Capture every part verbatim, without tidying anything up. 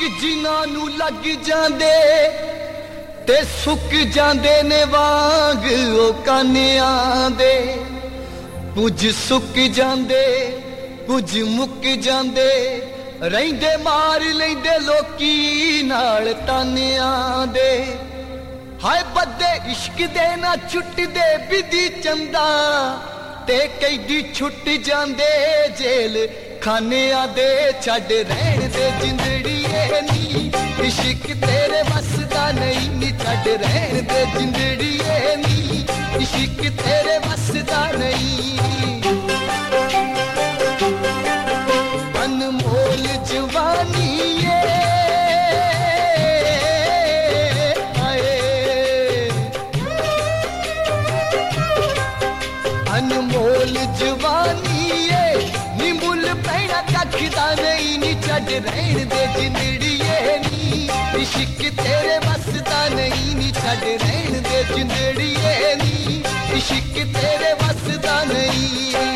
जिन्हां नूं लग जांदे ते सुक जांदे ने वांग ओ कानियां दे। कुछ सुक जांदे कुछ मुक जांदे रहिंदे मार लैंदे लोकी नाल तानियां दे। हाय बदे इश्क दे ना छुटदे बिधी चंदा ते कैदी छुट जांदे जेल खानियां दे। छड़ रहन दे जिंदड़िए नी इश्क तेरे बस दा नहीं नी। छड़ रहन दे जिंदड़िए नी इश्क तेरे बस दा नहीं। अनमोल जवानी ये अनमोल जवानी ये नी मुल पैना कखदा नहीं नी। छड़ रहन दे जिंदड़िए नी इश्क तेरे बस दा नहीं नी। छड़ रहन दे जिंदड़िए नी इश्क तेरे बस दा नहीं।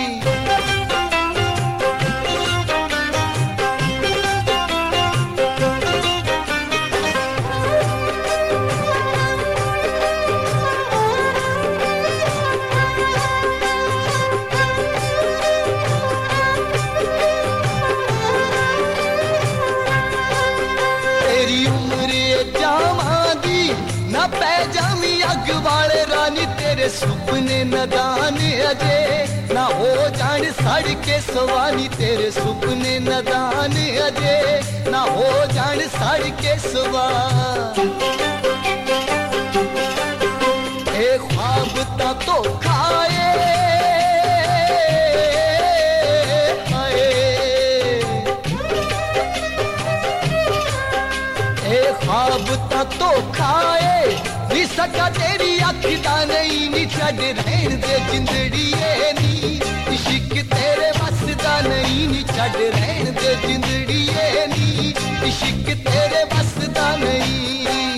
पै जामी अग वाले रानी तेरे सुपने नदान अजे ना हो जान सड़ के सवानी। तेरे सुपने नदान अजे ना हो जान सड़ के सवा। ए ख्वाब ता तो खाए ख्वाब ता तो खाए नी सका तेरी अख दा नहीं नी। छड़ रहन दे जिंदड़िए नी इश्क तेरे बस दा नहीं नी। छड़ रहन दे जिंदड़िए नी इश्क तेरे बस दा नहीं।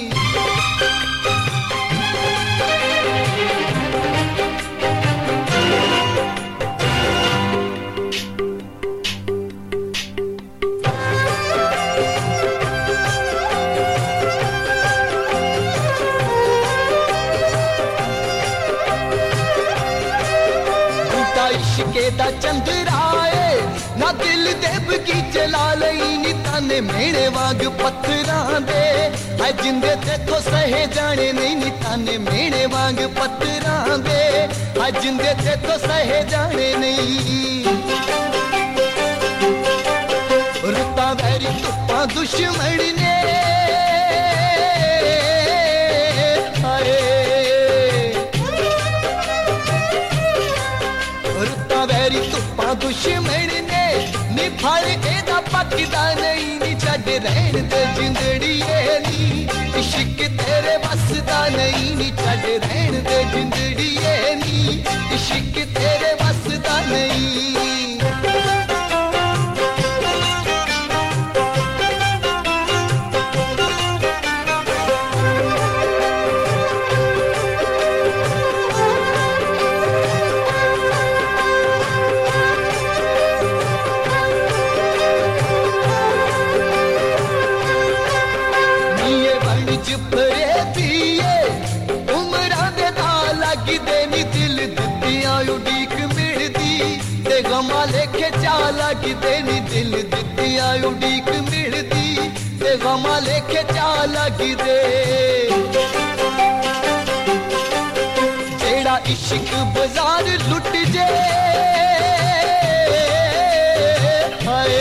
इश्के दा चंद्राए ना दिल दे बगीचे ला लई नी। ताने मेरे वांग पत्थरां दे हाय जिंदे ते तो सहे जाने नहीं नी। ताने मेरे वांग पत्थरां दे हाय जिंदे ते तो सहे जाने नहीं। रुता वैरी तुप्पा दुश्मन ने तुप्पा दुश्मन ने नी फल एदा पकदा नहीं नी। छड़ रहन दे जिंदड़िए नी इश्क तेरे बस दा नहीं नी। छड़ रहन दे जिंदड़िए नी इश्क तेरे बस दा नहीं। गमा लेके चा लगदे नी दिल दित्तिया उड़ीक मिलदी ते गमा लेके चा लगदे। जेड़ा इश्क बाजार लुट जे हाय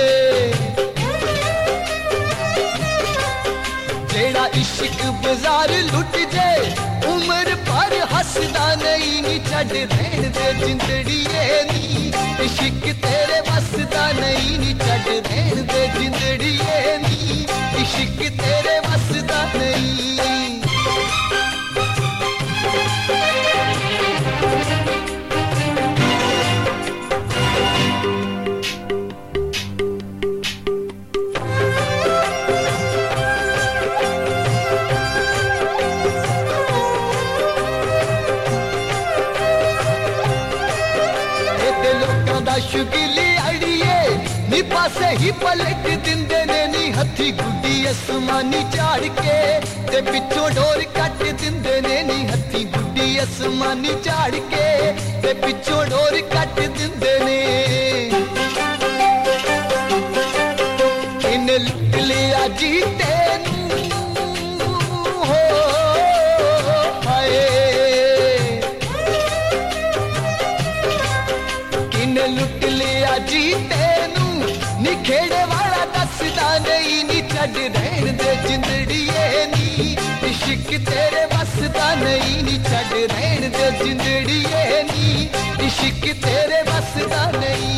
जेड़ा इश्क बाजार लुट जे उम्र पर हसदा नहीं नी। छड़ रहन दे जिंदड़िए नी इश्क तेरे बस दा नहीं नी। छड़ रहन दे जिंदड़िए नी इश्क तेरे बस दा नहीं। शुगिली अड़िए नी पासे ही पलट दिंदे ने नी हथी गुड्डी आसमानी झाड़ के ते पिछों डोर कट दिंदे ने नी हथी गुड्डी आसमानी झाड़ के ते पिछों डोर कट दिंदे ने किने लुट लिया जी तेनू हो हाय किने लुट लिया जी तेनू निखेड़े वाला दसदा नहीं नी छड़ रहन दे जिंदड़िए नी इश्क तेरे वसदा नहीं नी छड़ रहन दे जिंदड़िए नी इश्क तेरे वसदा नहीं